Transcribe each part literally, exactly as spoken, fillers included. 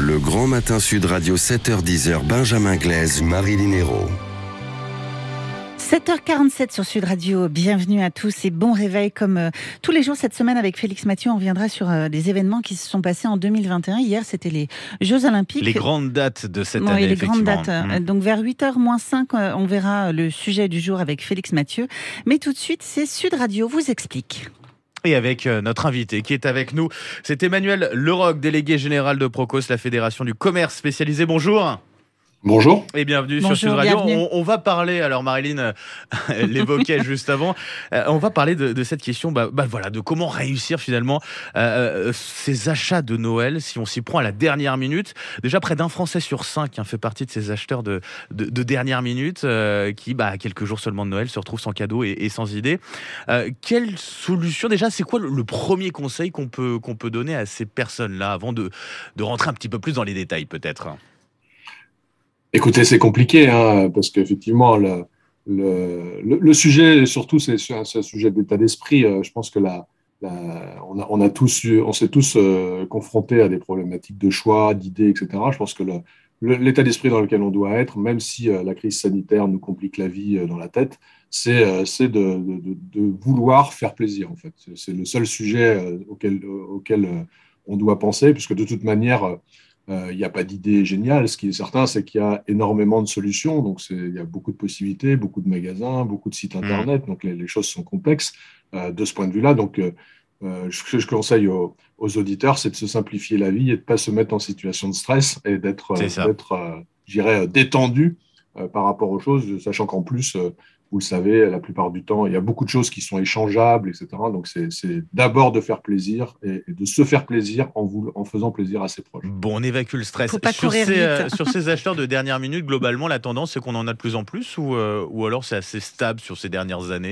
Le Grand Matin Sud Radio, sept heures dix, Benjamin Glaise, Marilyn Hérault. sept heures quarante-sept sur Sud Radio, bienvenue à tous et bon réveil comme euh, tous les jours cette semaine avec Félix Mathieu. On reviendra sur euh, des événements qui se sont passés en deux mille vingt et un. Hier, c'était les Jeux Olympiques. Les grandes dates de cette oui, année, les effectivement. grandes dates. Mmh. Donc vers huit heures moins cinq, euh, on verra le sujet du jour avec Félix Mathieu. Mais tout de suite, c'est Sud Radio vous explique. Et avec notre invité qui est avec nous, c'est Emmanuel Leroc, délégué général de Procos, la fédération du commerce spécialisé. Bonjour. Bonjour. Et bienvenue Bonjour, sur Sud Radio. On, on va parler, alors Marilyn euh, l'évoquait juste avant, euh, on va parler de, de cette question, bah, bah voilà, de comment réussir finalement euh, ces achats de Noël si on s'y prend à la dernière minute. Déjà près d'un Français sur cinq hein, fait partie de ces acheteurs de, de, de dernière minute euh, qui, bah, à quelques jours seulement de Noël, se retrouvent sans cadeau et, et sans idée. Euh, quelle solution, déjà, c'est quoi le, le premier conseil qu'on peut, qu'on peut donner à ces personnes-là avant de, de rentrer un petit peu plus dans les détails peut-être ? Écoutez, c'est compliqué, hein, parce qu'effectivement, le, le, le, le sujet, surtout, c'est, c'est un sujet d'état d'esprit. Je pense que la, la, on, a, on a tous, eu, on s'est tous euh, confrontés à des problématiques de choix, d'idées, et cetera. Je pense que le, le, l'état d'esprit dans lequel on doit être, même si euh, la crise sanitaire nous complique la vie euh, dans la tête, c'est, euh, c'est de, de, de vouloir faire plaisir, en fait. C'est, c'est le seul sujet euh, auquel, auquel euh, on doit penser, puisque de toute manière, euh, il euh, n'y a pas d'idée géniale. Ce qui est certain, c'est qu'il y a énormément de solutions. Donc, c'est, il y a beaucoup de possibilités, beaucoup de magasins, beaucoup de sites Internet. Mmh. Donc, les, les choses sont complexes euh, de ce point de vue-là. Donc, euh, ce que je conseille aux, aux auditeurs, c'est de se simplifier la vie et de ne pas se mettre en situation de stress et d'être, d'être euh, je dirais, détendu euh, par rapport aux choses, sachant qu'en plus, euh, vous le savez, la plupart du temps, il y a beaucoup de choses qui sont échangeables, et cetera. Donc, c'est, c'est d'abord de faire plaisir et, et de se faire plaisir en, vous, en faisant plaisir à ses proches. Bon, on évacue le stress. Faut pas sur, courir ces, vite. euh, sur ces acheteurs de dernière minute, globalement, la tendance, c'est qu'on en a de plus en plus ou, euh, ou alors c'est assez stable sur ces dernières années ?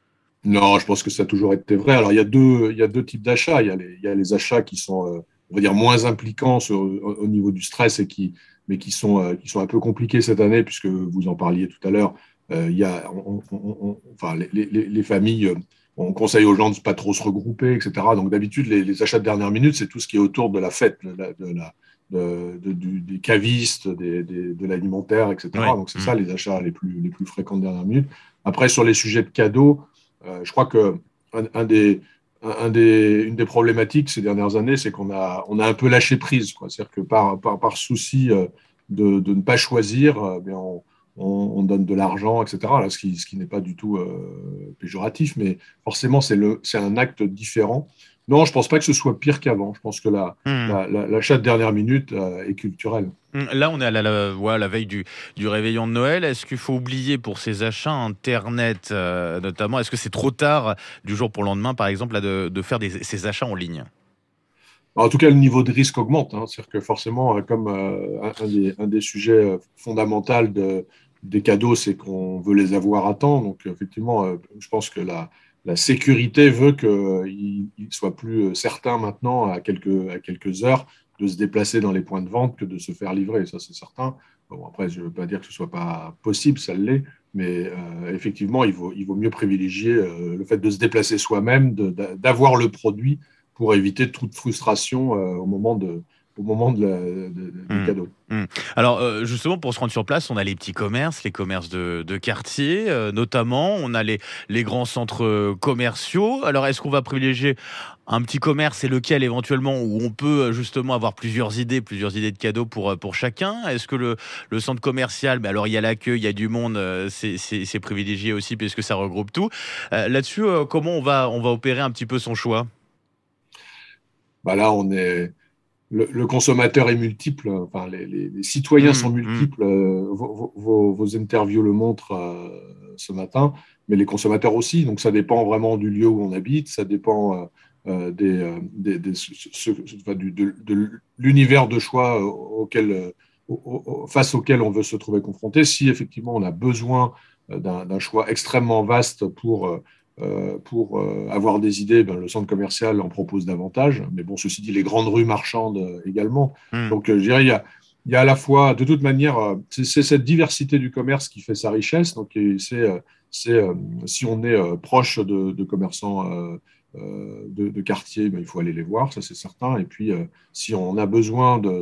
Non, je pense que ça a toujours été vrai. Alors, il y a deux, il y a deux types d'achats. Il y a les, il y a les achats qui sont, euh, on va dire, moins impliquants sur, au, au niveau du stress, et qui, mais qui sont, euh, qui sont un peu compliqués cette année, puisque vous en parliez tout à l'heure. Euh, il y a, on, on, on, enfin, les, les, les familles, on conseille aux gens de ne pas trop se regrouper, et cetera. Donc, d'habitude, les, les achats de dernière minute, c'est tout ce qui est autour de la fête, de la, de la, de, de, du, des cavistes, des, des, de l'alimentaire, et cetera. Oui. Donc, c'est mmh. ça les achats les plus, les plus fréquents de dernière minute. Après, sur les sujets de cadeaux, Euh, je crois que un, un des, un des, une des problématiques ces dernières années, c'est qu'on a, on a un peu lâché prise, quoi. C'est-à-dire que par, par, par souci de, de ne pas choisir, euh, bien on, on, on donne de l'argent, et cetera. Là, ce qui, ce qui n'est pas du tout euh, péjoratif, mais forcément, c'est, le, c'est un acte différent. Non, je ne pense pas que ce soit pire qu'avant. Je pense que la, mmh. la, la, l'achat de dernière minute euh, est culturel. Là, on est à la, la, ouais, la veille du, du réveillon de Noël. Est-ce qu'il faut oublier pour ces achats Internet, euh, notamment, est-ce que c'est trop tard, du jour pour le lendemain, par exemple, là, de, de faire des, ces achats en ligne ? En tout cas, le niveau de risque augmente. Hein. C'est-à-dire que forcément, comme euh, un, un, des, un des sujets fondamentaux de, des cadeaux, c'est qu'on veut les avoir à temps. Donc, effectivement, euh, je pense que la, la sécurité veut qu'il il soit plus certain maintenant, à quelques, à quelques heures, de se déplacer dans les points de vente que de se faire livrer. Ça, c'est certain. Bon, après, je ne veux pas dire que ce ne soit pas possible, ça l'est. Mais euh, effectivement, il vaut, il vaut mieux privilégier euh, le fait de se déplacer soi-même, de, d'avoir le produit, pour éviter toute frustration euh, au moment de au moment de la, de, de, mmh. du cadeau. Mmh. Alors euh, justement, pour se rendre sur place, on a les petits commerces, les commerces de, de quartier, euh, notamment. On a les, les grands centres commerciaux. Alors est-ce qu'on va privilégier un petit commerce et lequel éventuellement où on peut justement avoir plusieurs idées, plusieurs idées de cadeaux pour, pour chacun ? Est-ce que le, le centre commercial, ben alors il y a la queue, il y a du monde, c'est, c'est, c'est privilégié aussi puisque ça regroupe tout. Euh, là-dessus, euh, comment on va, on va opérer un petit peu son choix ? Bah là, on est le, le consommateur est multiple. Enfin, les, les, les citoyens mmh, sont multiples. Mmh. Euh, vos, vos, vos interviews le montrent euh, ce matin, mais les consommateurs aussi. Donc, ça dépend vraiment du lieu où on habite. Ça dépend euh, des, des, des ce, ce, enfin, du, de, de l'univers de choix auquel, au, au, face auquel on veut se trouver confronté. Si effectivement on a besoin d'un, d'un choix extrêmement vaste pour Euh, pour euh, avoir des idées, ben, le centre commercial en propose davantage. Mais bon, ceci dit, les grandes rues marchandes euh, également. Mmh. Donc, euh, je dirais, il y a, il y a à la fois, de toute manière, euh, c'est, c'est cette diversité du commerce qui fait sa richesse. Donc, c'est, euh, c'est, euh, si on est euh, proche de, de commerçants euh, euh, de, de quartier, ben, il faut aller les voir, ça c'est certain. Et puis, euh, si on a besoin de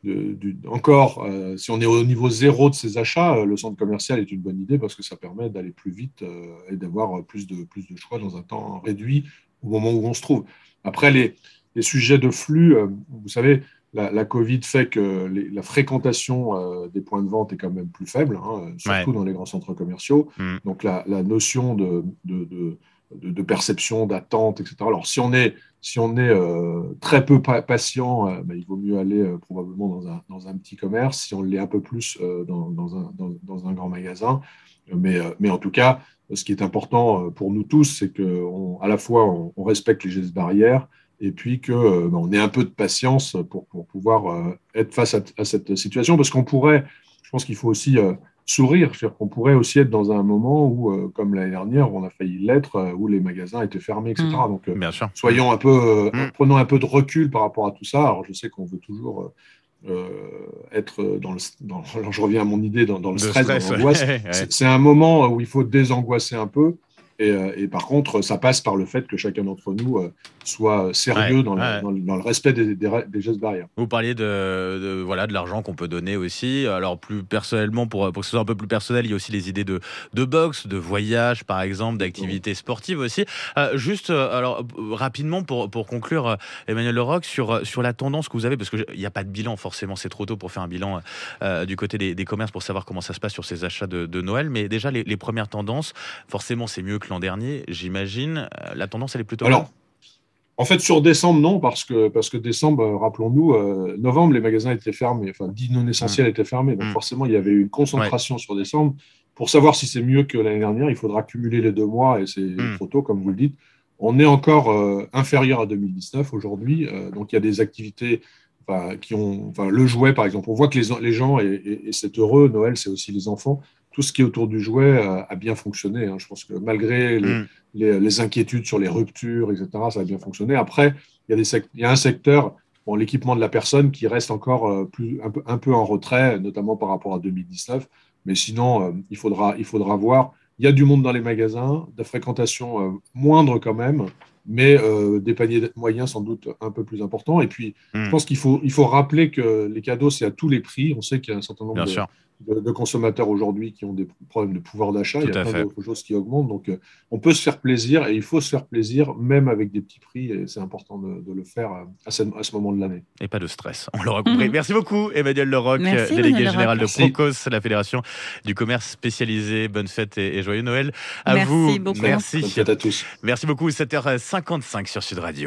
de, du, encore, euh, si on est au niveau zéro de ces achats, euh, le centre commercial est une bonne idée parce que ça permet d'aller plus vite euh, et d'avoir plus de, plus de choix dans un temps réduit au moment où on se trouve. Après, les, les sujets de flux, euh, vous savez, la, la Covid fait que les, la fréquentation euh, des points de vente est quand même plus faible, hein, surtout Ouais. dans les grands centres commerciaux. Mm. Donc, la, la notion de, de, de, de, de perception, d'attente, et cetera. Alors, si on est si on est euh, très peu pa- patient, euh, ben, il vaut mieux aller euh, probablement dans un, dans un petit commerce. Si on l'est un peu plus euh, dans, dans, un, dans, dans un grand magasin. Mais, euh, mais en tout cas, ce qui est important euh, pour nous tous, c'est qu'à la fois on, on respecte les gestes barrières et puis qu'on euh, ben, on ait un peu de patience pour, pour pouvoir euh, être face à, à cette situation. Parce qu'on pourrait, je pense qu'il faut aussi euh, sourire. C'est-à-dire qu'on pourrait aussi être dans un moment où, euh, comme l'année dernière, on a failli l'être, euh, où les magasins étaient fermés, et cetera. Mm. Donc, euh, Bien sûr. soyons un peu, euh, Mm. prenons un peu de recul par rapport à tout ça. Alors, je sais qu'on veut toujours euh, être dans le, dans, alors je reviens à mon idée, dans, dans le De stress, dans stress, l'angoisse. ouais. Ouais. C'est, c'est un moment où il faut désangoisser un peu. Et, euh, et par contre, ça passe par le fait que chacun d'entre nous euh, soit Ouais, sérieux dans le, ouais. dans le, dans le respect des, des, des gestes barrières. Vous parliez de, de, voilà, de l'argent qu'on peut donner aussi. Alors, plus personnellement, pour, pour que ce soit un peu plus personnel, il y a aussi les idées de, de boxe, de voyage, par exemple, d'activités sportives aussi. Euh, juste, euh, alors, euh, rapidement, pour, pour conclure, euh, Emmanuel Leroc, sur, euh, sur la tendance que vous avez, parce qu'il n'y a pas de bilan, forcément, c'est trop tôt pour faire un bilan euh, du côté des, des commerces pour savoir comment ça se passe sur ces achats de, de Noël. Mais déjà, les, les premières tendances, forcément, c'est mieux que l'an dernier, j'imagine. Euh, la tendance, elle est plutôt bonne. Alors, en fait, sur décembre, non, parce que, parce que décembre, euh, rappelons-nous, euh, novembre, les magasins étaient fermés, enfin, dits non Mmh. essentiels étaient fermés. Donc, Mmh. forcément, il y avait eu une Ouais. concentration sur décembre. Pour savoir si c'est mieux que l'année dernière, il faudra cumuler les deux mois et c'est Mmh. trop tôt, comme vous le dites. On est encore euh, inférieur à deux mille dix-neuf aujourd'hui. Euh, donc, il y a des activités enfin, qui ont. Enfin, le jouet, par exemple. On voit que les, les gens, et, et, et c'est heureux, Noël, c'est aussi les enfants. Tout ce qui est autour du jouet euh, a bien fonctionné, hein. Je pense que malgré les, Mmh. les, les inquiétudes sur les ruptures, et cetera, ça a bien fonctionné. Après, il y a, des sect- il y a un secteur, bon, l'équipement de la personne, qui reste encore euh, plus, un, peu, un peu en retrait, notamment par rapport à deux mille dix-neuf. Mais sinon, euh, il faudra, il faudra voir. Il y a du monde dans les magasins, de fréquentation euh, moindre quand même, mais euh, des paniers moyens sans doute un peu plus importants. Et puis, je Mmh. pense qu'il faut, il faut rappeler que les cadeaux, c'est à tous les prix. On sait qu'il y a un certain nombre Bien de, sûr, de, de consommateurs aujourd'hui qui ont des problèmes de pouvoir d'achat. Il tout y a à plein fait. d'autres choses qui augmentent. Donc, euh, on peut se faire plaisir et il faut se faire plaisir, même avec des petits prix. Et c'est important de, de le faire à ce, à ce moment de l'année. Et pas de stress, on l'aura compris. Merci beaucoup, Emmanuel Leroc, Merci, Emmanuel délégué général Leroc. de Merci. Procos, la fédération du commerce spécialisé. Bonne fête et, et joyeux Noël à Merci vous. beaucoup. Bonne Merci. fête à tous. Merci beaucoup, sept heures cinquante-cinq sur Sud Radio.